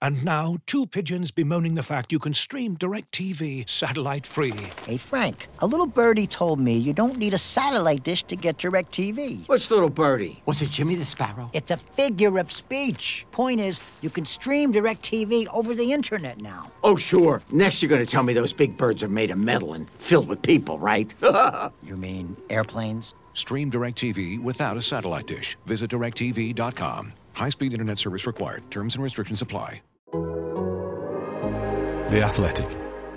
And now, two pigeons bemoaning the fact you can stream DirecTV satellite-free. Hey, Frank, a little birdie told me you don't need a satellite dish to get DirecTV. What's little birdie? Was it Jimmy the Sparrow? It's a figure of speech. Point is, you can stream DirecTV over the internet now. Oh, sure. Next you're going to tell me those big birds are made of metal and filled with people, right? You mean airplanes? Stream DirecTV without a satellite dish. Visit directtv.com. High-speed internet service required. Terms and restrictions apply. The Athletic.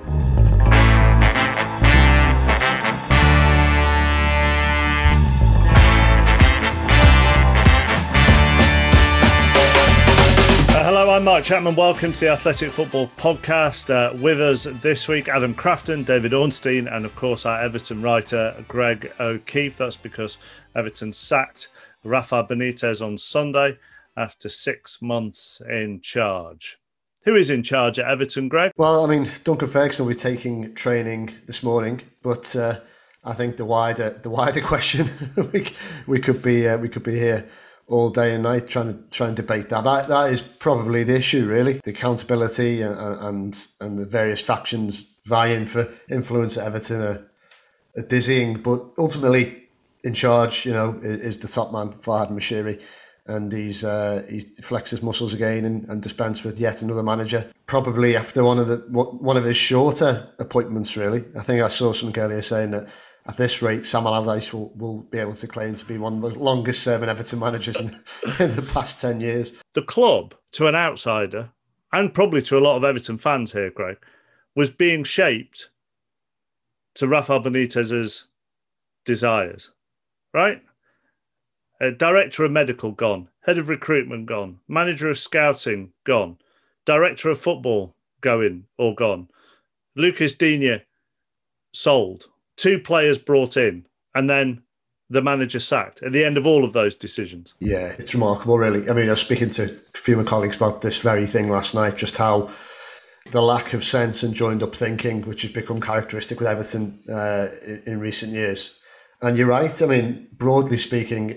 Hello, I'm Mark Chapman. Welcome to the Athletic Football Podcast. With us this week, Adam Crafton, David Ornstein, and of course our Everton writer, Greg O'Keefe. That's because Everton sacked Rafa Benitez on Sunday after 6 months in charge. Who is in charge at Everton, Greg? Well, I mean, Duncan Ferguson will be taking training this morning, but I think the wider question we could be here all day and night trying and debate that. That is probably the issue, really. The accountability and the various factions vying for influence at Everton are dizzying, but ultimately in charge, is the top man, Farhad Moshiri. And he's flexed his muscles again and dispensed with yet another manager. Probably after one of his shorter appointments, really. I think I saw something earlier saying that at this rate, Sam Allardyce will be able to claim to be one of the longest serving Everton managers in the past 10 years. The club, to an outsider, and probably to a lot of Everton fans here, Greg, was being shaped to Rafa Benitez's desires, right? Director of medical, gone. Head of recruitment, gone. Manager of scouting, gone. Director of football, going or gone. Lucas Digne, sold. 2 players brought in, and then the manager sacked at the end of all of those decisions. Yeah, it's remarkable, really. I mean, I was speaking to a few of my colleagues about this very thing last night, just how the lack of sense and joined-up thinking, which has become characteristic with Everton in recent years. And you're right. I mean, broadly speaking,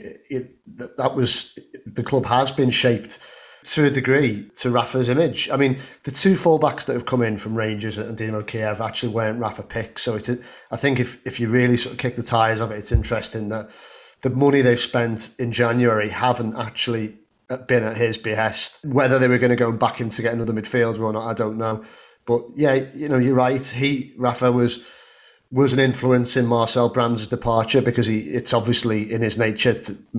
the club has been shaped to a degree to Rafa's image. I mean, the 2 fullbacks that have come in from Rangers and Dynamo Kiev actually weren't Rafa picks. So I think if you really sort of kick the tires of it, it's interesting that the money they've spent in January haven't actually been at his behest. Whether they were going to go and back him to get another midfielder or not, I don't know. But yeah, you're right. Rafa was an influence in Marcel Brands' departure because it's obviously in his nature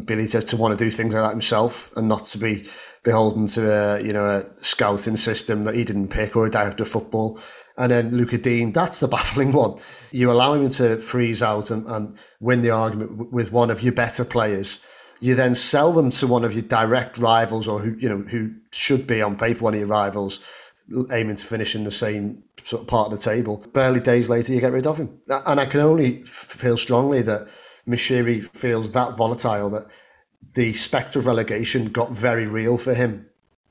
to want to do things like that himself and not to be beholden to a scouting system that he didn't pick or a director of football. And then Luca Dean, that's the baffling one. You allow him to freeze out and win the argument with one of your better players. You then sell them to one of your direct rivals or who should be on paper one of your rivals, aiming to finish in the same sort of part of the table. Barely days later, you get rid of him. And I can only feel strongly that Moshiri feels that volatile, that the spectre of relegation got very real for him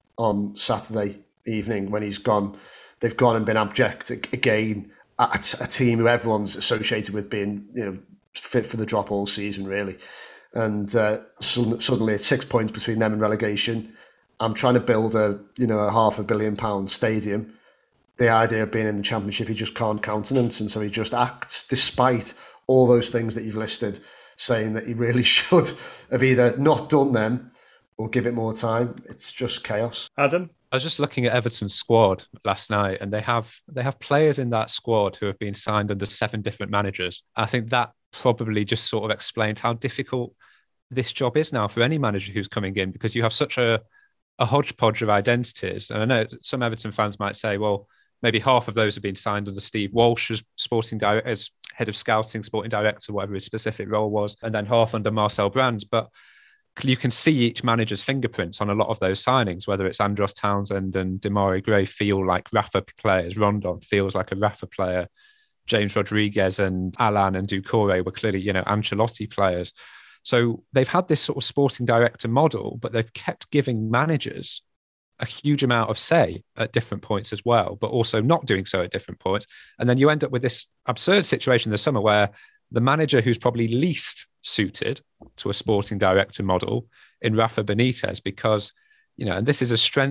on Saturday evening when he's gone. They've gone and been abject again at a team who everyone's associated with being, fit for the drop all season, really. And suddenly it's 6 points between them and relegation. I'm trying to build a £500 million stadium. The idea of being in the Championship, he just can't countenance, and so he just acts despite all those things that you've listed, saying that he really should have either not done them or give it more time. It's just chaos. Adam? I was just looking at Everton's squad last night, and they have players in that squad who have been signed under 7 different managers. I think that probably just sort of explains how difficult this job is now for any manager who's coming in, because you have such a hodgepodge of identities. And I know some Everton fans might say, well, maybe half of those have been signed under Steve Walsh as sporting director, as head of scouting, sporting director, whatever his specific role was, and then half under Marcel Brands. But you can see each manager's fingerprints on a lot of those signings, whether it's Andros Townsend and Demarai Gray feel like Rafa players, Rondon feels like a Rafa player, James Rodriguez and Alan and Doucouré were clearly, Ancelotti players. So they've had this sort of sporting director model, but they've kept giving managers a huge amount of say at different points as well, but also not doing so at different points. And then you end up with this absurd situation this summer where the manager who's probably least suited to a sporting director model in Rafa Benitez, because, and this is a strength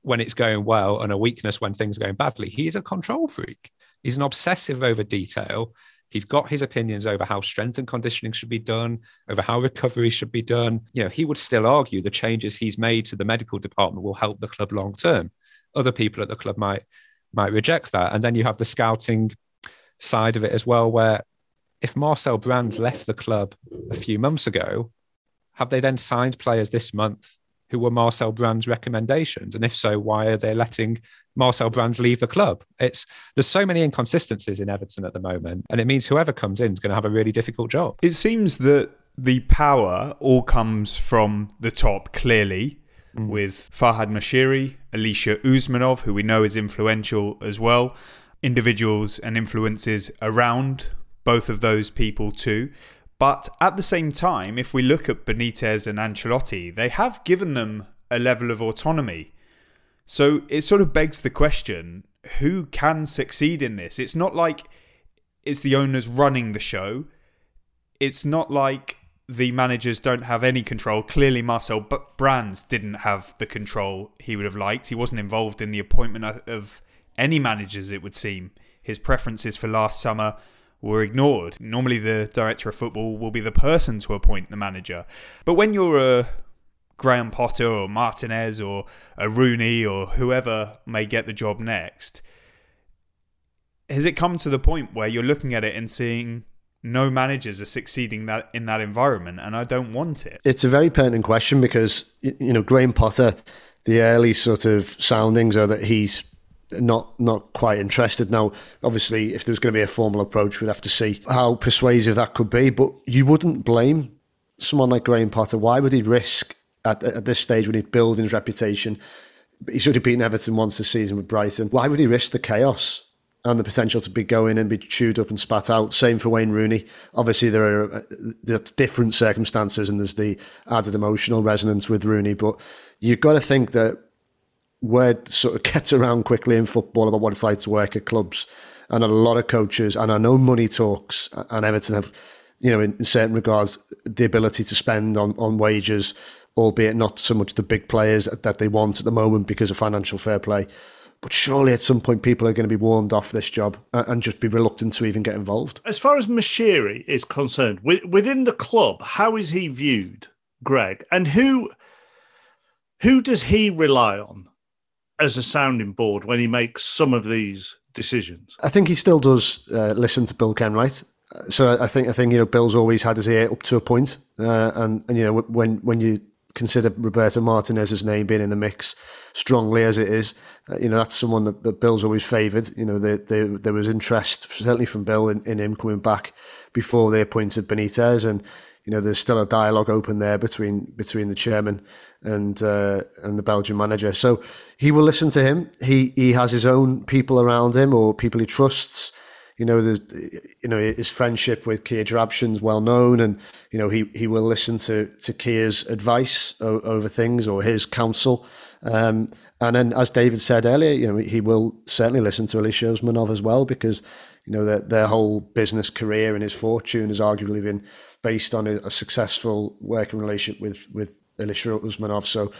when it's going well and a weakness when things are going badly. He's a control freak. He's an obsessive over detail. He's got his opinions over how strength and conditioning should be done, over how recovery should be done. You know, he would still argue the changes he's made to the medical department will help the club long term. Other people at the club might reject that. And then you have the scouting side of it as well, where if Marcel Brands left the club a few months ago, have they then signed players this month who were Marcel Brands' recommendations? And if so, why are they letting Marcel Brands leave the club? There's so many inconsistencies in Everton at the moment, and it means whoever comes in is going to have a really difficult job. It seems that the power all comes from the top, clearly, with Farhad Moshiri, Alisher Usmanov, who we know is influential as well, individuals and influences around both of those people too. But at the same time, if we look at Benitez and Ancelotti, they have given them a level of autonomy. So it sort of begs the question, who can succeed in this? It's not like it's the owners running the show. It's not like the managers don't have any control. Clearly, Marcel Brands didn't have the control he would have liked. He wasn't involved in the appointment of any managers, it would seem. His preferences for last summer were ignored. Normally, the director of football will be the person to appoint the manager. But when you're a Graham Potter or Martinez or a Rooney or whoever may get the job next, has it come to the point where you're looking at it and seeing no managers are succeeding in that environment, and I don't want it? It's a very pertinent question because, Graham Potter, the early sort of soundings are that he's not quite interested. Now, obviously, if there's going to be a formal approach, we'd have to see how persuasive that could be, but you wouldn't blame someone like Graham Potter. Why would he risk at this stage when he's building his reputation? He's already beaten Everton once this season with Brighton. Why would he risk the chaos and the potential to be going and be chewed up and spat out? Same for Wayne Rooney. Obviously, there are different circumstances and there's the added emotional resonance with Rooney, but you've got to think that word sort of gets around quickly in football about what it's like to work at clubs, and a lot of coaches, and I know money talks, and Everton have, in certain regards, the ability to spend on wages, albeit not so much the big players that they want at the moment because of financial fair play. But surely at some point people are going to be warned off this job and just be reluctant to even get involved. As far as Moshiri is concerned, within the club, how is he viewed, Greg? And who does he rely on as a sounding board when he makes some of these decisions? I think he still does listen to Bill Kenwright. So I think Bill's always had his ear up to a point. And when you consider Roberto Martinez's name being in the mix strongly as it is, that's someone that Bill's always favoured. There was interest, certainly from Bill, in him coming back before they appointed Benitez, and there's still a dialogue open there between the chairman and the Belgian manager. So he will listen to him. He has his own people around him, or people he trusts. His friendship with Kia Joorabchian's well known, and he will listen to Kia's advice over things, or his counsel. And then, as David said earlier, he will certainly listen to Alisher Usmanov as well, because their whole business career and his fortune has arguably been based on a successful working relationship with Alisher Usmanov. So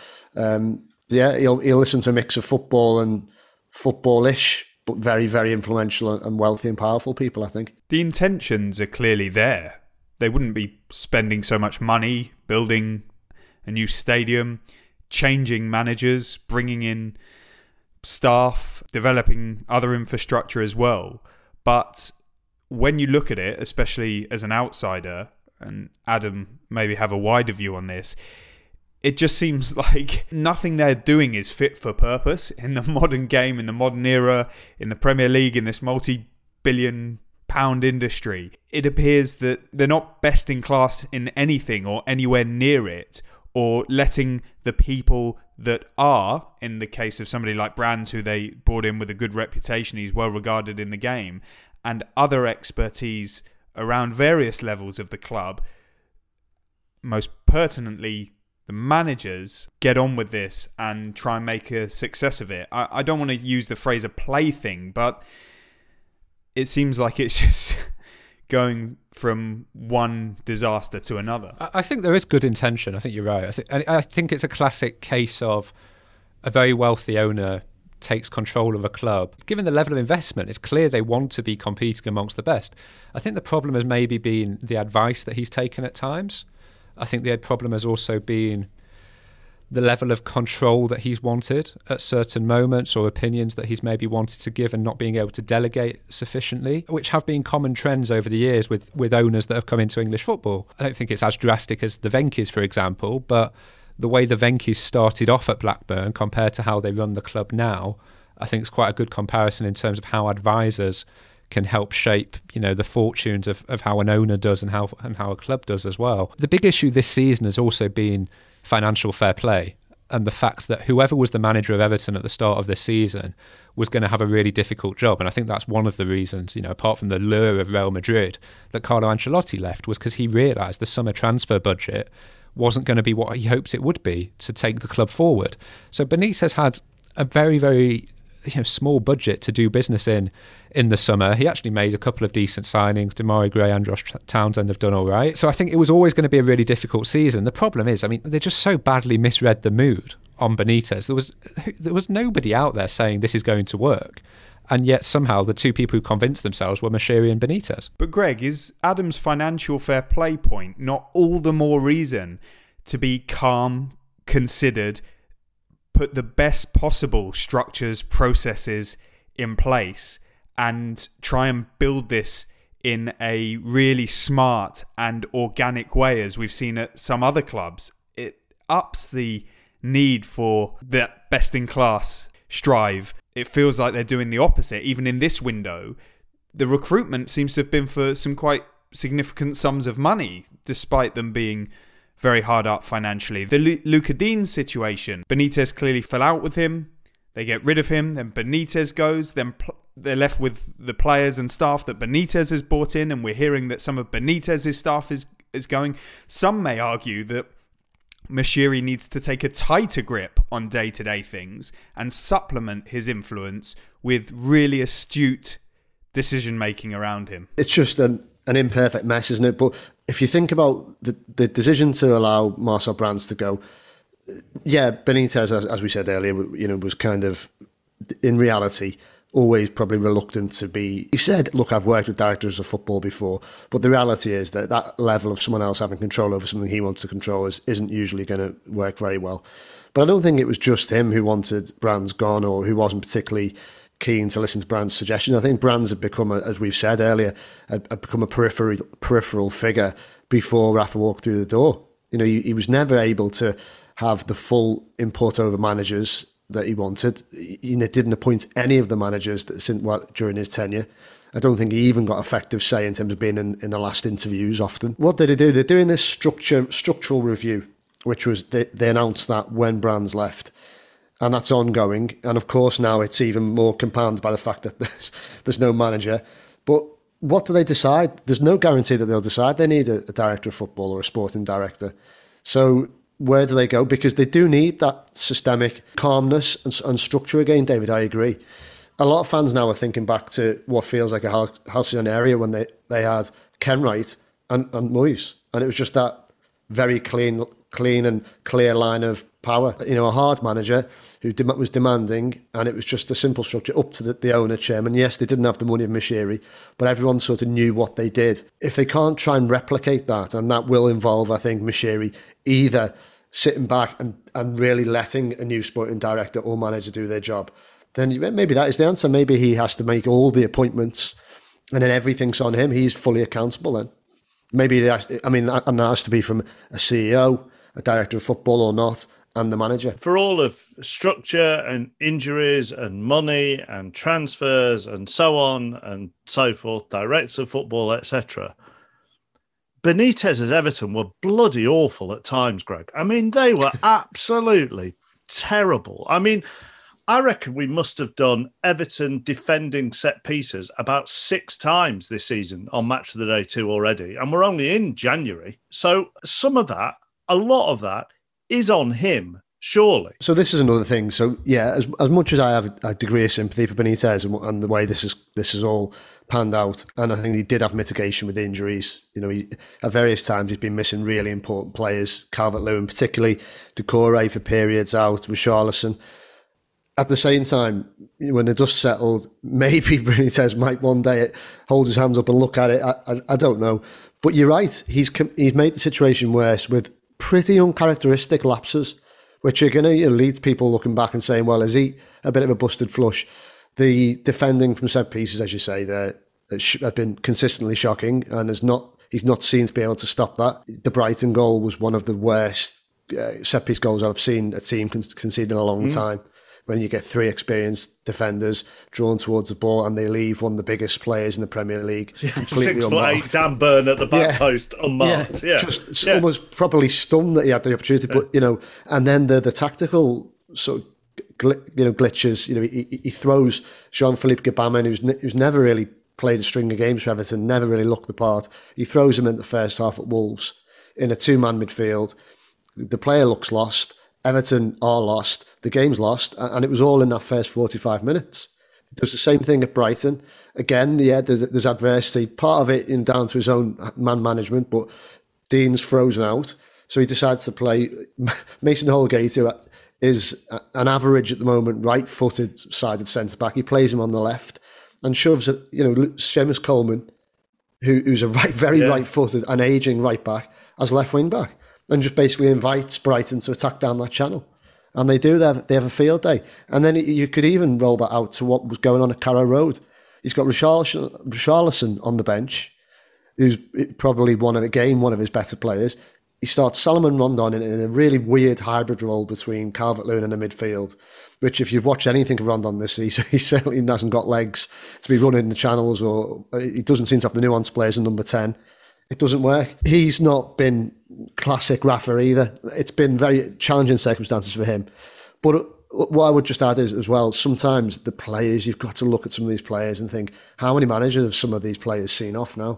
he'll listen to a mix of football and footballish, but very, very influential and wealthy and powerful people, I think. The intentions are clearly there. They wouldn't be spending so much money building a new stadium, changing managers, bringing in staff, developing other infrastructure as well. But when you look at it, especially as an outsider, and Adam maybe have a wider view on this, it just seems like nothing they're doing is fit for purpose in the modern game, in the modern era, in the Premier League, in this multi-billion pound industry. It appears that they're not best in class in anything or anywhere near it, or letting the people that are, in the case of somebody like Brands, who they brought in with a good reputation, he's well regarded in the game, and other expertise around various levels of the club, most pertinently the managers, get on with this and try and make a success of it. I don't want to use the phrase a plaything, but it seems like it's just going from one disaster to another. I think there is good intention. I think you're right. I think it's a classic case of a very wealthy owner takes control of a club, given the level of investment, it's clear they want to be competing amongst the best. I think the problem has maybe been the advice that he's taken at times. I think the problem has also been the level of control that he's wanted at certain moments, or opinions that he's maybe wanted to give and not being able to delegate sufficiently, which have been common trends over the years with owners that have come into English football. I don't think it's as drastic as the Venkis, for example, but the way the Venkis started off at Blackburn compared to how they run the club now, I think is quite a good comparison in terms of how advisors can help shape, the fortunes of how an owner does and how a club does as well. The big issue this season has also been financial fair play, and the fact that whoever was the manager of Everton at the start of this season was going to have a really difficult job. And I think that's one of the reasons, apart from the lure of Real Madrid, that Carlo Ancelotti left, was because he realised the summer transfer budget wasn't going to be what he hoped it would be to take the club forward. So Benitez had a very, very small budget to do business in the summer. He actually made a couple of decent signings. Demarai Gray and Josh Townsend have done all right. So I think it was always going to be a really difficult season. The problem is, they just so badly misread the mood on Benitez. There was nobody out there saying this is going to work. And yet somehow the two people who convinced themselves were Moshiri and Benitez. But Greg, is Adam's financial fair play point not all the more reason to be calm, considered, put the best possible structures, processes in place, and try and build this in a really smart and organic way, as we've seen at some other clubs? It ups the need for that best-in-class strive. It feels like they're doing the opposite. Even in this window, the recruitment seems to have been for some quite significant sums of money, despite them being very hard up financially. The Luca Dean situation, Benitez clearly fell out with him. They get rid of him, then Benitez goes, then they're left with the players and staff that Benitez has brought in, and we're hearing that some of Benitez's staff is going. Some may argue that Moshiri needs to take a tighter grip on day-to-day things and supplement his influence with really astute decision-making around him. It's just an imperfect mess, isn't it? But if you think about the decision to allow Marcel Brands to go, Benitez, as we said earlier, was kind of, in reality, always probably reluctant to be. He said, look, I've worked with directors of football before, but the reality is that level of someone else having control over something he wants to control isn't usually going to work very well. But I don't think it was just him who wanted Brands gone, or who wasn't particularly keen to listen to Brands' suggestions. I think Brands had become, as we've said earlier, had become a peripheral figure before Rafa walked through the door. He was never able to have the full import over managers that he wanted. He didn't appoint any of the managers during his tenure. I don't think he even got effective say in terms of being in the last interviews often. What did they do? They're doing this structural review, which was they announced that when Brands left. And that's ongoing. And of course now it's even more compounded by the fact that there's no manager. But what do they decide? There's no guarantee that they'll decide. They need a director of football or a sporting director. So where do they go? Because they do need that systemic calmness and structure again, David, I agree. A lot of fans now are thinking back to what feels like a halcyon area when they had Kenwright and Moyes. And it was just that very clean and clear line of power. A hard manager who was demanding, and it was just a simple structure up to the owner, chairman. Yes, they didn't have the money of Moshiri, but everyone sort of knew what they did. If they can't try and replicate that, and that will involve, I think, Moshiri either sitting back and really letting a new sporting director or manager do their job, then maybe that is the answer. Maybe he has to make all the appointments and then everything's on him. He's fully accountable then. Maybe that has to be from a CEO, a director of football or not, and the manager. For all of structure and injuries and money and transfers and so on and so forth, directors of football, etc., Benitez's Everton were bloody awful at times, Greg. They were absolutely terrible. I reckon we must have done Everton defending set pieces about 6 times this season on Match of the Day 2 already, and we're only in January. So a lot of that is on him, surely. So this is another thing. So yeah, as much as I have a degree of sympathy for Benitez and the way this is all panned out, and I think he did have mitigation with injuries. At various times he's been missing really important players, Calvert-Lewin particularly, Doucouré for periods out, Richarlison. at the same time, when the dust settled, maybe Benitez might one day hold his hands up and look at it. I don't know. But you're right. He's made the situation worse with pretty uncharacteristic lapses, which are going to lead people looking back and saying, well, is he a bit of a busted flush? The defending from set pieces, as you say, there have been consistently shocking, and he's not seen to be able to stop that. The Brighton goal was one of the worst set piece goals I've seen a team concede in a long time. When you get three experienced defenders drawn towards the ball and they leave one of the biggest players in the Premier League completely 6'8" Dan Burn at the back post unmarked. Just almost probably stunned that he had the opportunity. But and then the tactical sort of glitches. He throws Jean-Philippe Gbamin, who's never really played a string of games for Everton, never really looked the part. He throws him in the first half at Wolves in a two-man midfield. The player looks lost. Everton are lost. The game's lost, and it was all in that first 45 minutes. It does the same thing at Brighton. Again, there's adversity. Part of it down to his own man management, but Dean's frozen out, so he decides to play Mason Holgate, who is an average at the moment, right-footed sided centre-back. He plays him on the left and shoves Seamus Coleman, who's a very right-footed and ageing right-back, as left wing-back, and just basically invites Brighton to attack down that channel. And they do. They have a field day. And then you could even roll that out to what was going on at Carrow Road. He's got Richarlison on the bench, who's probably one of his better players. He starts Salomon Rondon in a really weird hybrid role between Calvert-Lewin and the midfield, which if you've watched anything of Rondon this season, he certainly hasn't got legs to be running the channels, or he doesn't seem to have the nuance players in number 10. It doesn't work. He's not been classic Rafa either. It's been very challenging circumstances for him. But what I would just add is, as well, sometimes the players, you've got to look at some of these players and think, how many managers have some of these players seen off now?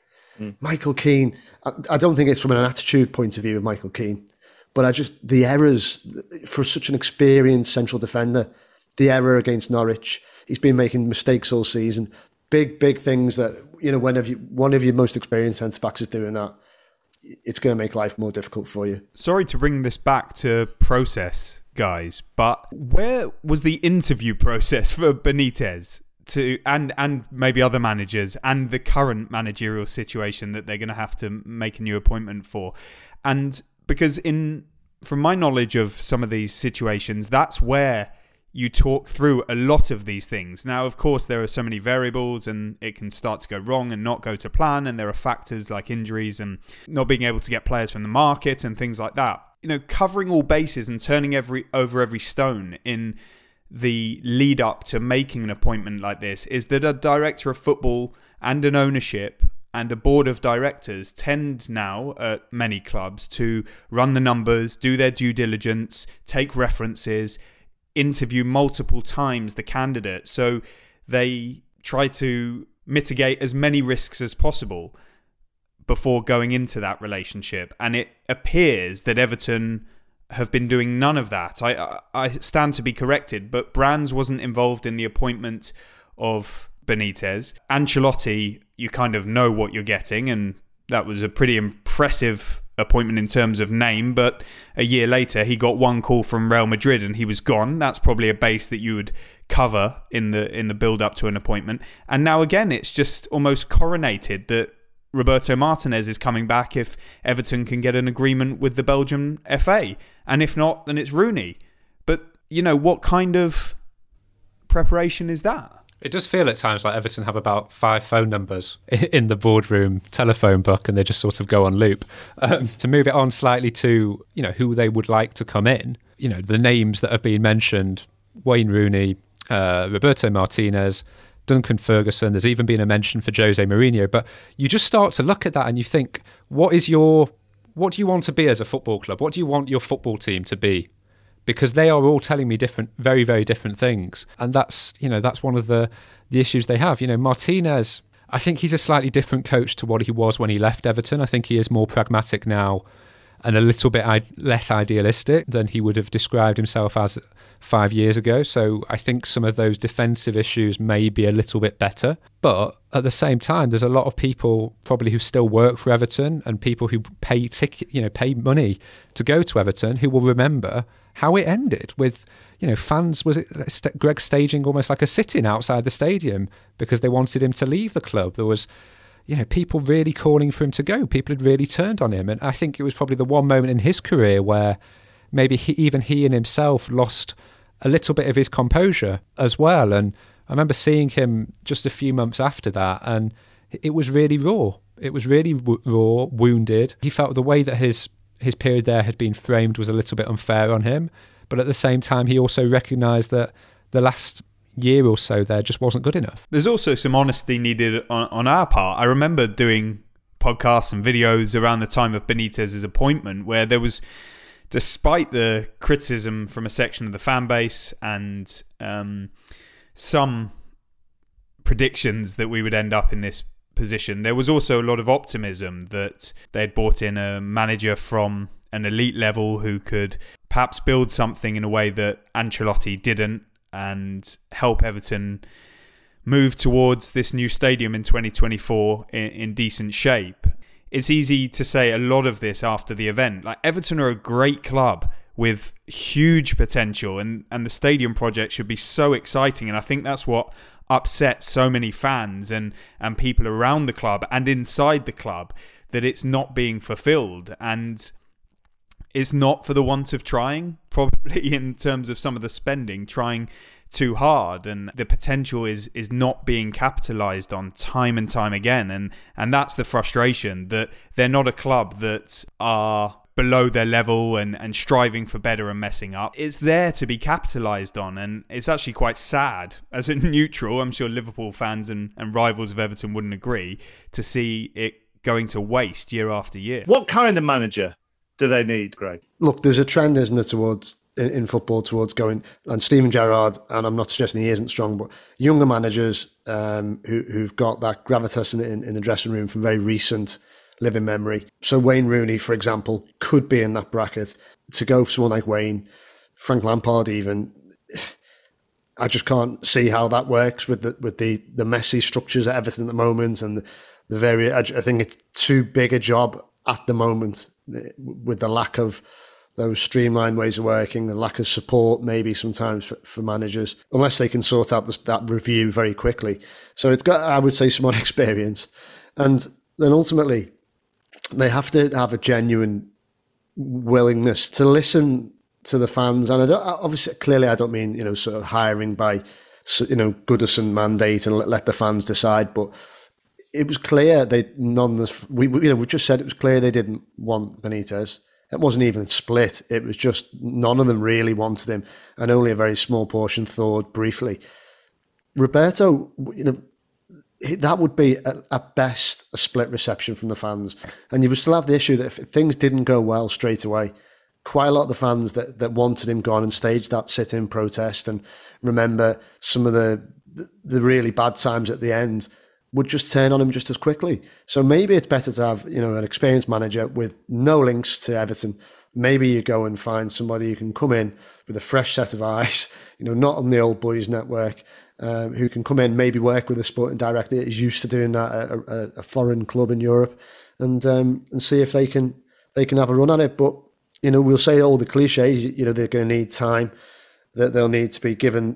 Michael Keane, I don't think it's from an attitude point of view of Michael Keane, but the errors for such an experienced central defender, the error against Norwich, he's been making mistakes all season. Big things that, one of your most experienced centre-backs is doing that, it's going to make life more difficult for you. Sorry to bring this back to process, guys, but where was the interview process for Benitez and maybe other managers and the current managerial situation that they're going to have to make a new appointment for? And because from my knowledge of some of these situations, that's where you talk through a lot of these things. Now, of course, there are so many variables and it can start to go wrong and not go to plan. And there are factors like injuries and not being able to get players from the market and things like that. Covering all bases and turning over every stone in the lead up to making an appointment like this is that a director of football and an ownership and a board of directors tend now at many clubs to run the numbers, do their due diligence, take references, interview multiple times the candidate, so they try to mitigate as many risks as possible before going into that relationship. And it appears that Everton have been doing none of that. I stand to be corrected, but Brands wasn't involved in the appointment of Benitez. Ancelotti, you kind of know what you're getting, and that was a pretty impressive appointment in terms of name, but a year later he got one call from Real Madrid and he was gone. That's probably a base that you would cover in the build up to an appointment. And now again it's just almost coronated that Roberto Martinez is coming back if Everton can get an agreement with the Belgian FA, and if not, then it's Rooney. But what kind of preparation is that? It does feel at times like Everton have about 5 phone numbers in the boardroom telephone book, and they just sort of go on loop. To move it on slightly to, who they would like to come in, the names that have been mentioned, Wayne Rooney, Roberto Martinez, Duncan Ferguson, there's even been a mention for Jose Mourinho. But you just start to look at that and you think, what do you want to be as a football club? What do you want your football team to be? Because they are all telling me very, very different things. And that's one of the issues they have. Martinez, I think he's a slightly different coach to what he was when he left Everton. I think he is more pragmatic now. and a little bit less idealistic than he would have described himself as 5 years ago. So I think some of those defensive issues may be a little bit better. But at the same time, there's a lot of people probably who still work for Everton and people who pay money to go to Everton who will remember how it ended with, fans, was it Greg staging almost like a sit-in outside the stadium because they wanted him to leave the club. There was, people really calling for him to go. People had really turned on him. And I think it was probably the one moment in his career where maybe he and himself lost a little bit of his composure as well. And I remember seeing him just a few months after that, and it was really raw. It was really raw, wounded. He felt the way that his period there had been framed was a little bit unfair on him. But at the same time, he also recognised that the last year or so there just wasn't good enough. There's also some honesty needed on our part. I remember doing podcasts and videos around the time of Benitez's appointment where there was, despite the criticism from a section of the fan base and some predictions that we would end up in this position, there was also a lot of optimism that they'd brought in a manager from an elite level who could perhaps build something in a way that Ancelotti didn't and help Everton move towards this new stadium in 2024 in decent shape. It's easy to say a lot of this after the event. Like, Everton are a great club with huge potential, and the stadium project should be so exciting. And I think that's what upsets so many fans and people around the club and inside the club, that it's not being fulfilled. And it's not for the want of trying, probably, in terms of some of the spending, trying too hard, and the potential is not being capitalised on time and time again. And that's the frustration, that they're not a club that are below their level and striving for better and messing up. It's there to be capitalised on, and it's actually quite sad as a neutral. I'm sure Liverpool fans and rivals of Everton wouldn't agree, to see it going to waste year after year. What kind of manager do they need, Greg? Look, there's a trend, isn't there, towards in football towards going, and Steven Gerrard, and I'm not suggesting he isn't strong, but younger managers who've got that gravitas in the dressing room from very recent living memory. So Wayne Rooney, for example, could be in that bracket. To go for someone like Wayne, Frank Lampard even, I just can't see how that works with the messy structures at Everton at the moment, and the very. I think it's too big a job at the moment with the lack of those streamlined ways of working, the lack of support maybe sometimes for managers, unless they can sort out that review very quickly. So it's got, I would say, someone experienced. And then ultimately, they have to have a genuine willingness to listen to the fans. And clearly I don't mean, sort of hiring by, Goodison mandate and let the fans decide, but it was clear we just said it was clear they didn't want Benitez. It wasn't even split. It was just none of them really wanted him, and only a very small portion thought briefly. Roberto, that would be at best a split reception from the fans, and you would still have the issue that if things didn't go well straight away, quite a lot of the fans that wanted him gone and staged that sit-in protest and remember some of the really bad times at the end would just turn on him just as quickly. So maybe it's better to have, an experienced manager with no links to Everton. Maybe you go and find somebody who can come in with a fresh set of eyes, not on the old boys network, who can come in, maybe work with a sporting director that is used to doing that at a foreign club in Europe, and see if they can have a run at it. But, we'll say all the cliches, they're going to need time, that they'll need to be given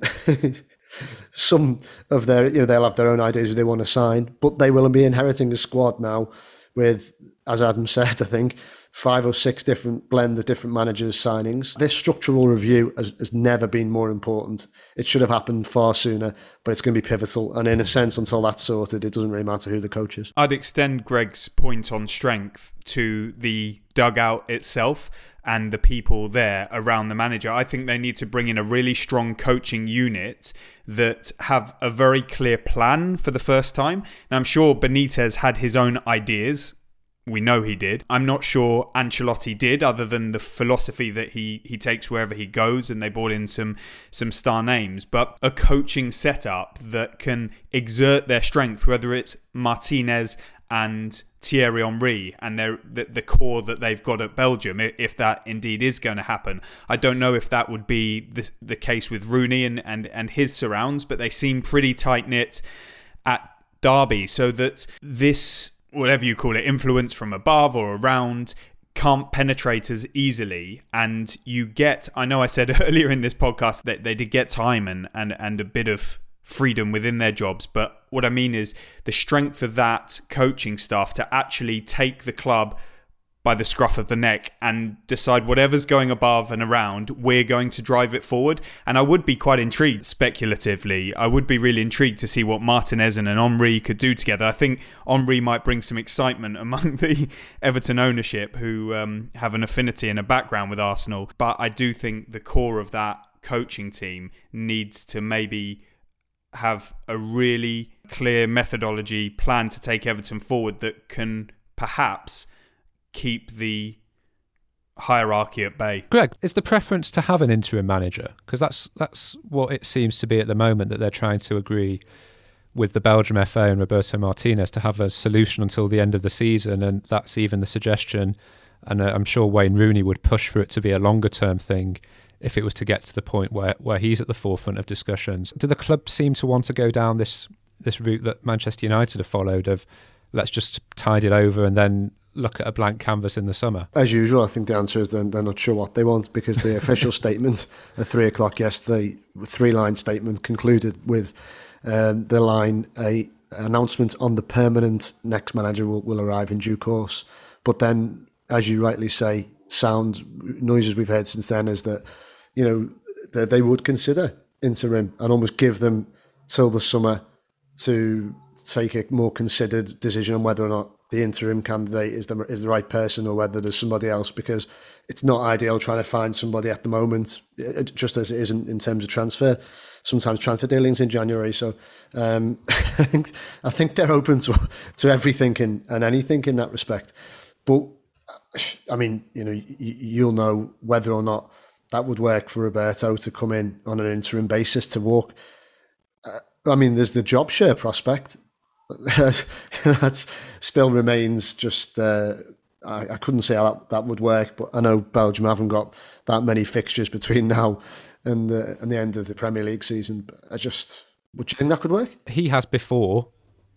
some of their, they'll have their own ideas who they want to sign, but they will be inheriting a squad now with, as Adam said, I think 5 or 6 different blend of different managers' signings. This structural review has never been more important. It should have happened far sooner, but it's going to be pivotal. And in a sense, until that's sorted, it doesn't really matter who the coach is. I'd extend Greg's point on strength to the dugout itself and the people there around the manager. I think they need to bring in a really strong coaching unit that have a very clear plan for the first time. Now, I'm sure Benitez had his own ideas. We know he did. I'm not sure Ancelotti did, other than the philosophy that he takes wherever he goes, and they brought in some star names. But a coaching setup that can exert their strength, whether it's Martinez and Thierry Henry and the core that they've got at Belgium, if that indeed is going to happen. I don't know if that would be the case with Rooney and his surrounds, but they seem pretty tight-knit at Derby, so that this, whatever you call it, influence from above or around can't penetrate as easily. And you get, I know I said earlier in this podcast that they did get time and a bit of freedom within their jobs, but what I mean is the strength of that coaching staff to actually take the club by the scruff of the neck and decide whatever's going above and around, we're going to drive it forward. And I would be quite intrigued, speculatively, I would be really intrigued to see what Martinez and Henry could do together. I think Henry might bring some excitement among the Everton ownership, who have an affinity and a background with Arsenal. But I do think the core of that coaching team needs to maybe have a really clear methodology plan to take Everton forward that can perhaps keep the hierarchy at bay. Greg, is the preference to have an interim manager? Because that's what it seems to be at the moment, that they're trying to agree with the Belgium FA and Roberto Martinez to have a solution until the end of the season, and that's even the suggestion. And I'm sure Wayne Rooney would push for it to be a longer term thing if it was to get to the point where he's at the forefront of discussions. Do the club seem to want to go down this route that Manchester United have followed of let's just tide it over and then look at a blank canvas in the summer? As usual, I think the answer is they're not sure what they want, because the official statement at 3:00 yesterday, 3-line statement, concluded with the line, a announcement on the permanent next manager will arrive in due course. But then, as you rightly say, noises we've heard since then is that, that they would consider interim and almost give them till the summer to take a more considered decision on whether or not the interim candidate is the right person or whether there's somebody else, because it's not ideal trying to find somebody at the moment, just as it isn't in terms of transfer. Sometimes transfer dealings in January. So I think they're open to everything and anything in that respect. But I mean, you'll know whether or not that would work for Roberto to come in on an interim basis to walk. I mean, there's the job share prospect. That still remains just, I couldn't say how that would work, but I know Belgium haven't got that many fixtures between now and the end of the Premier League season. Would you think that could work? He has before,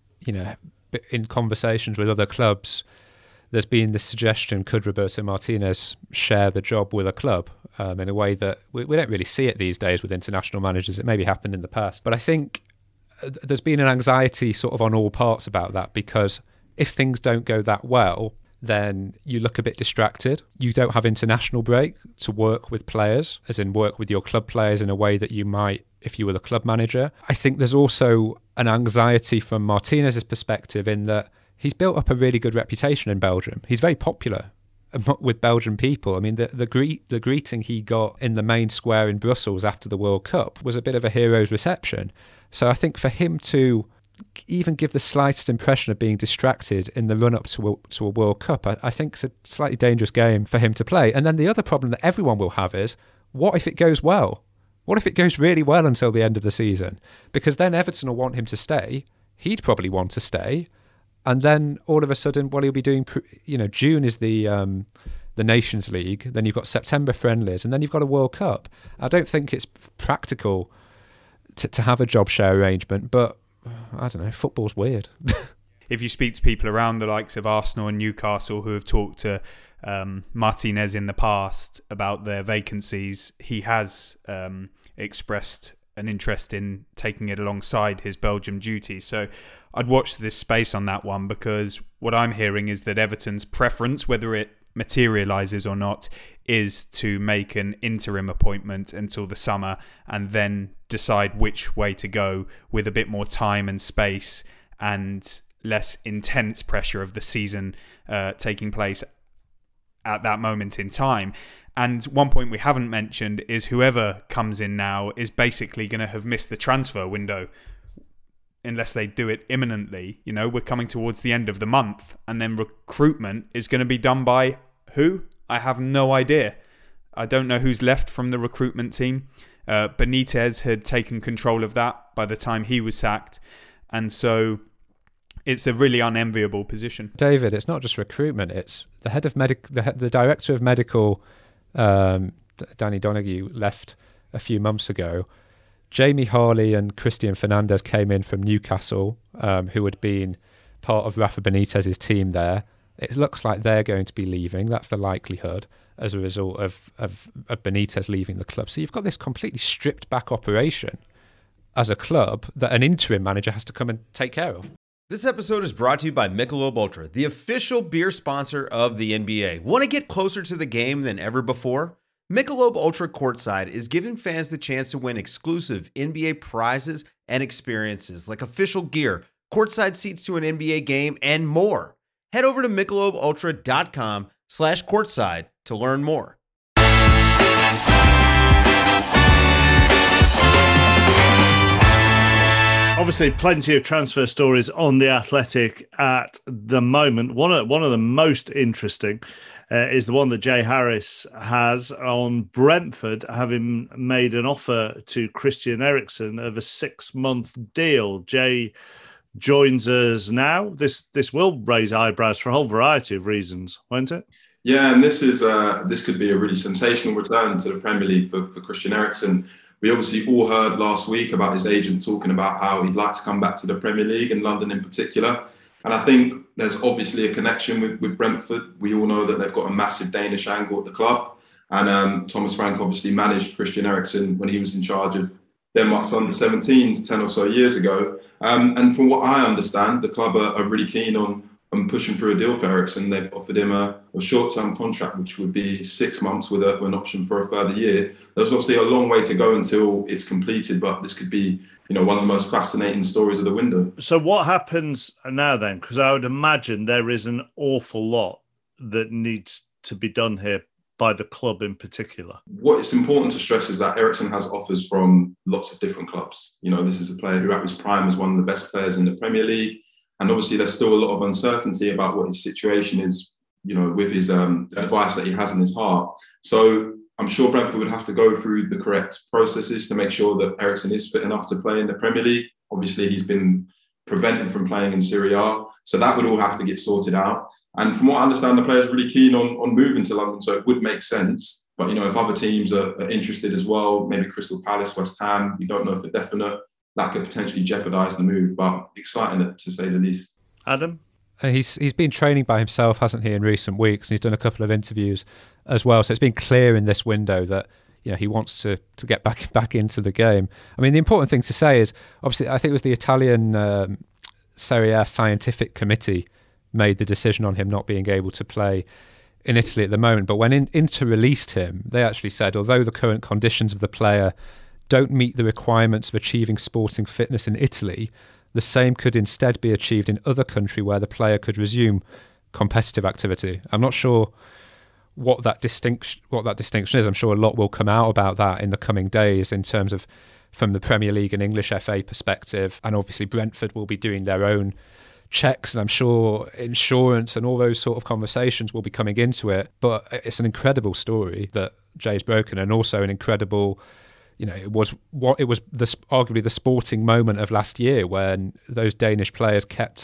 in conversations with other clubs, there's been this suggestion, could Roberto Martinez share the job with a club in a way that we don't really see it these days with international managers. It maybe happened in the past. But I think there's been an anxiety sort of on all parts about that, because if things don't go that well, then you look a bit distracted. You don't have international break to work with players, as in work with your club players in a way that you might if you were the club manager. I think there's also an anxiety from Martinez's perspective in that he's built up a really good reputation in Belgium. He's very popular with Belgian people. I mean, the greeting he got in the main square in Brussels after the World Cup was a bit of a hero's reception. So I think for him to even give the slightest impression of being distracted in the run-up to a World Cup, I think it's a slightly dangerous game for him to play. And then the other problem that everyone will have is, what if it goes well? What if it goes really well until the end of the season? Because then Everton will want him to stay. He'd probably want to stay. And then all of a sudden, what he'll be doing, June is the Nations League, then you've got September friendlies, and then you've got a World Cup. I don't think it's practical to have a job share arrangement, but I don't know, football's weird. If you speak to people around the likes of Arsenal and Newcastle who have talked to Martinez in the past about their vacancies, he has expressed an interest in taking it alongside his Belgium duties. So I'd watch this space on that one, because what I'm hearing is that Everton's preference, whether it materialises or not, is to make an interim appointment until the summer and then decide which way to go, with a bit more time and space and less intense pressure of the season taking place at that moment in time. And one point we haven't mentioned is whoever comes in now is basically going to have missed the transfer window unless they do it imminently. We're coming towards the end of the month, and then recruitment is going to be done by who? I have no idea. I don't know who's left from the recruitment team. Benitez had taken control of that by the time he was sacked. And so It's a really unenviable position. David, it's not just recruitment. It's the head of the director of medical, Danny Donahue, left a few months ago. Jamie Harley and Christian Fernandez came in from Newcastle, who had been part of Rafa Benitez's team there. It looks like they're going to be leaving. That's the likelihood as a result of Benitez leaving the club. So you've got this completely stripped back operation as a club that an interim manager has to come and take care of. This episode is brought to you by Michelob Ultra, the official beer sponsor of the NBA. Want to get closer to the game than ever before? Michelob Ultra Courtside is giving fans the chance to win exclusive NBA prizes and experiences like official gear, courtside seats to an NBA game, and more. Head over to MichelobUltra.com/courtside to learn more. Obviously, plenty of transfer stories on The Athletic at the moment. One of the most interesting is the one that Jay Harris has on Brentford, having made an offer to Christian Eriksen of a 6-month deal. Jay joins us now. This will raise eyebrows for a whole variety of reasons, won't it? Yeah, and this could be a really sensational return to the Premier League for Christian Eriksen. We obviously all heard last week about his agent talking about how he'd like to come back to the Premier League, and London in particular. And I think there's obviously a connection with Brentford. We all know that they've got a massive Danish angle at the club. And Thomas Frank obviously managed Christian Eriksen when he was in charge of Denmark's under-17s 10 or so years ago. And from what I understand, the club are really keen on pushing through a deal for Eriksen. They've offered him a short-term contract, which would be 6 months with an option for a further year. There's obviously a long way to go until it's completed, but this could be, one of the most fascinating stories of the window. So what happens now then? Because I would imagine there is an awful lot that needs to be done here by the club in particular. What is important to stress is that Eriksen has offers from lots of different clubs. This is a player who at his prime was one of the best players in the Premier League. And obviously, there's still a lot of uncertainty about what his situation is, with his advice that he has in his heart. So I'm sure Brentford would have to go through the correct processes to make sure that Eriksen is fit enough to play in the Premier League. Obviously, he's been prevented from playing in Serie A. So that would all have to get sorted out. And from what I understand, the player's really keen on moving to London, so it would make sense. But, if other teams are interested as well, maybe Crystal Palace, West Ham, we don't know for definite, that could potentially jeopardise the move, but exciting to say the least. Adam? He's been training by himself, hasn't he, in recent weeks, and he's done a couple of interviews as well. So it's been clear in this window that he wants to get back into the game. I mean, the important thing to say is, obviously, I think it was the Italian Serie A scientific committee made the decision on him not being able to play in Italy at the moment. But when Inter released him, they actually said, although the current conditions of the player don't meet the requirements of achieving sporting fitness in Italy, the same could instead be achieved in other country where the player could resume competitive activity. I'm not sure what that distinction is. I'm sure a lot will come out about that in the coming days in terms of from the Premier League and English FA perspective. And obviously Brentford will be doing their own checks, and I'm sure insurance and all those sort of conversations will be coming into it. But it's an incredible story that Jay's broken, and also an incredible, it was arguably the sporting moment of last year when those Danish players kept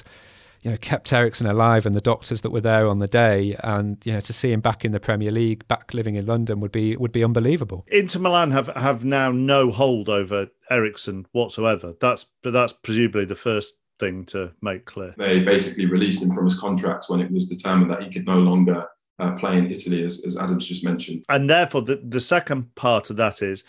Eriksen alive, and the doctors that were there on the day, and to see him back in the Premier League, back living in London would be unbelievable. Inter Milan have now no hold over Eriksen whatsoever. That's presumably the first thing to make clear. They basically released him from his contract when it was determined that he could no longer play in Italy, as Adam's just mentioned. And therefore, the second part of that is,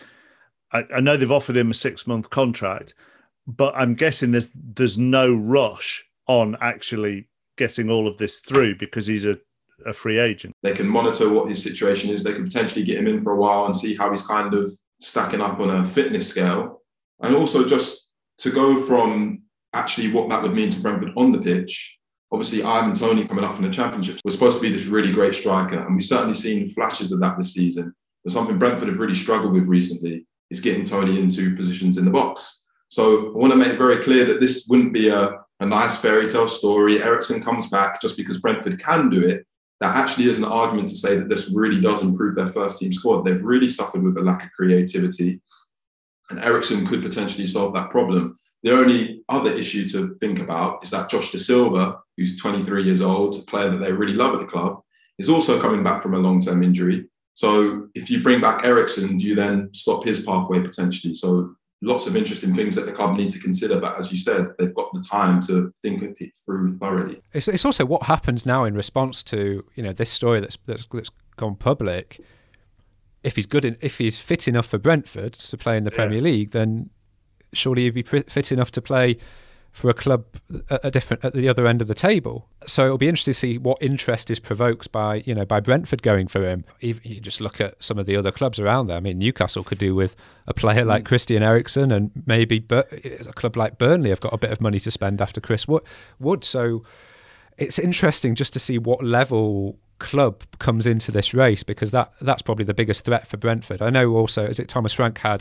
I know they've offered him a 6-month contract, but I'm guessing there's no rush on actually getting all of this through because he's a free agent. They can monitor what his situation is. They could potentially get him in for a while and see how he's kind of stacking up on a fitness scale. And also just to go from actually what that would mean to Brentford on the pitch. Obviously, Ivan Toney coming up from the Championship was supposed to be this really great striker, and we've certainly seen flashes of that this season. But something Brentford have really struggled with recently is getting Toney into positions in the box. So I want to make very clear that this wouldn't be a nice fairy tale story. Eriksen comes back just because Brentford can do it. That actually is an argument to say that this really does improve their first team squad. They've really suffered with a lack of creativity, and Eriksen could potentially solve that problem. The only other issue to think about is that Josh Da Silva, who's 23 years old, a player that they really love at the club, is also coming back from a long-term injury. So if you bring back Eriksen, do you then stop his pathway potentially? So lots of interesting things that the club need to consider. But as you said, they've got the time to think it through thoroughly. It's also what happens now in response to this story that's gone public. If he's fit enough for Brentford to play in the Premier League, then surely he'd be fit enough to play for a club at the other end of the table. So it'll be interesting to see what interest is provoked by Brentford going for him. You just look at some of the other clubs around there. I mean, Newcastle could do with a player like Christian Eriksen, and maybe a club like Burnley have got a bit of money to spend after Chris Wood. So it's interesting just to see what level club comes into this race, because that's probably the biggest threat for Brentford. I know also, is it Thomas Frank did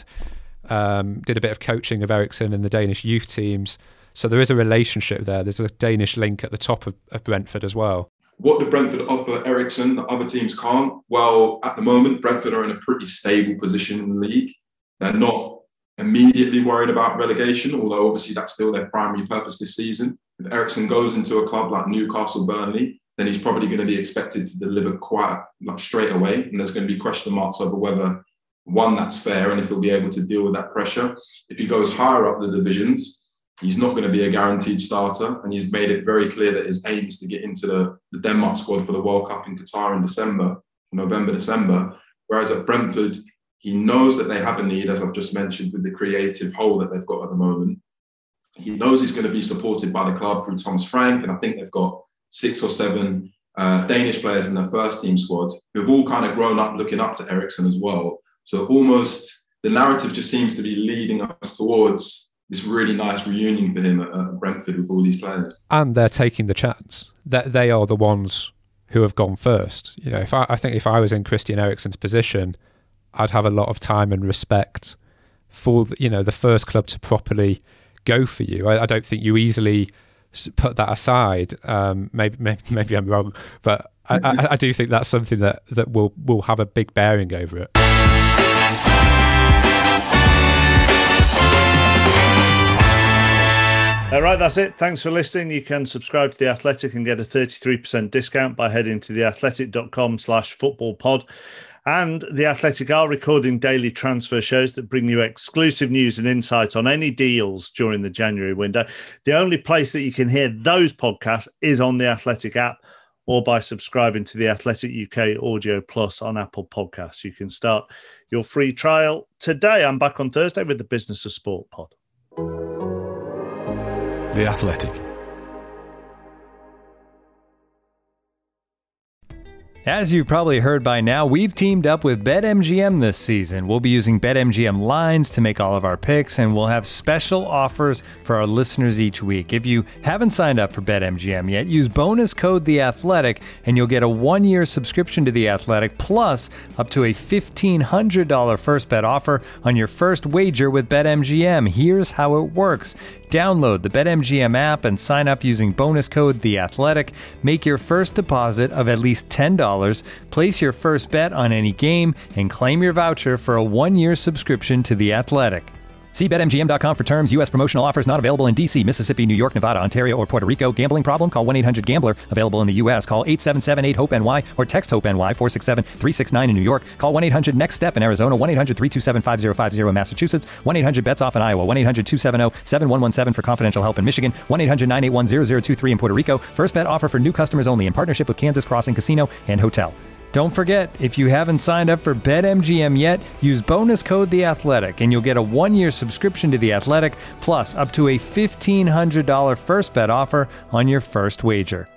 a bit of coaching of Eriksen in the Danish youth teams. So there is a relationship there. There's a Danish link at the top of Brentford as well. What do Brentford offer Eriksen that other teams can't? Well, at the moment, Brentford are in a pretty stable position in the league. They're not immediately worried about relegation, although obviously that's still their primary purpose this season. If Eriksen goes into a club like Newcastle, Burnley, then he's probably going to be expected to deliver quite straight away. And there's going to be question marks over whether, one, that's fair, and if he'll be able to deal with that pressure. If he goes higher up the divisions, he's not going to be a guaranteed starter, and he's made it very clear that his aim is to get into the Denmark squad for the World Cup in Qatar in November, December. Whereas at Brentford, he knows that they have a need, as I've just mentioned, with the creative hole that they've got at the moment. He knows he's going to be supported by the club through Thomas Frank, and I think they've got 6 or 7 Danish players in their first team squad who've all kind of grown up looking up to Eriksen as well. So almost the narrative just seems to be leading us towards this really nice reunion for him at Brentford with all these players. And they're taking the chance. That they are the ones who have gone first. I think if I was in Christian Eriksen's position, I'd have a lot of time and respect for the first club to properly go for you. I don't think you easily put that aside. Maybe I'm wrong, but I do think that's something that will have a big bearing over it. Right, that's it. Thanks for listening. You can subscribe to The Athletic and get a 33% discount by heading to theathletic.com/footballpod. And The Athletic are recording daily transfer shows that bring you exclusive news and insight on any deals during the January window. The only place that you can hear those podcasts is on The Athletic app or by subscribing to The Athletic UK Audio Plus on Apple Podcasts. You can start your free trial today. I'm back on Thursday with the Business of Sport pod. The Athletic. As you've probably heard by now, we've teamed up with BetMGM this season. We'll be using BetMGM lines to make all of our picks, and we'll have special offers for our listeners each week. If you haven't signed up for BetMGM yet, use bonus code THEATHLETIC, and you'll get a 1-year subscription to The Athletic, plus up to a $1,500 first bet offer on your first wager with BetMGM. Here's how it works. Download the BetMGM app and sign up using bonus code THEATHLETIC. Make your first deposit of at least $10. Place your first bet on any game and claim your voucher for a 1-year subscription to The Athletic. See BetMGM.com for terms. U.S. promotional offers not available in D.C., Mississippi, New York, Nevada, Ontario, or Puerto Rico. Gambling problem? Call 1-800-GAMBLER. Available in the U.S. Call 877-8-HOPE-NY or text HOPE-NY 467-369 in New York. Call 1-800-NEXT-STEP in Arizona. 1-800-327-5050 in Massachusetts. 1-800-BETS-OFF in Iowa. 1-800-270-7117 for confidential help in Michigan. 1-800-981-0023 in Puerto Rico. First bet offer for new customers only in partnership with Kansas Crossing Casino and Hotel. Don't forget, if you haven't signed up for BetMGM yet, use bonus code THEATHLETIC and you'll get a 1-year subscription to The Athletic, plus up to a $1,500 first bet offer on your first wager.